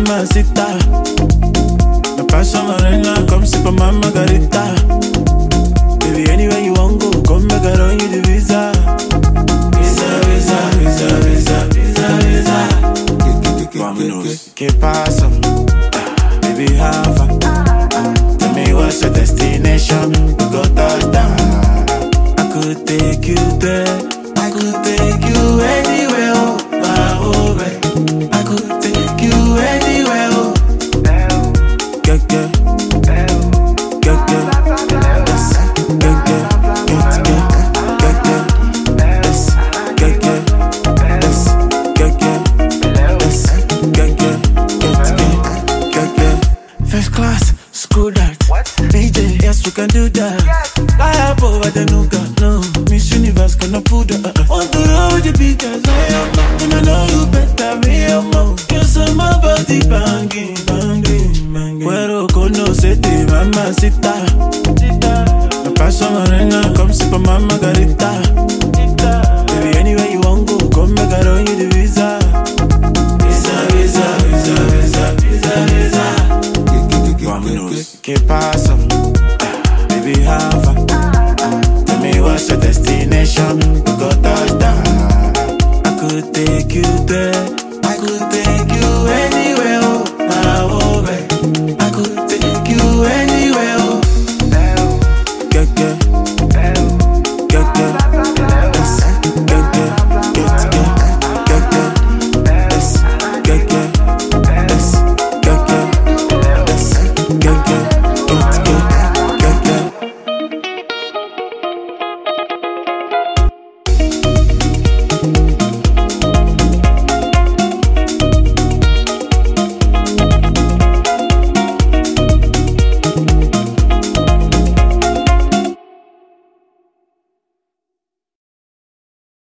mamacita. Me paso morena, come sip on my margarita. Baby, anywhere you want go, come make I run you the visa. Visa, visa, visa, visa, visa, visa. Vámonos, ¿qué pasa? Baby, have fun. Tell me what's your destination. We go touchdown. I could take you there. I could take you anywhere, oh, oh, babe. I could take you anywhere, oh. Get, yes. Get, yes, first class, screw that. What? DJ, yes, we can do that. Yes. Fly up over the nougat, no. Miss Universe gonna put that.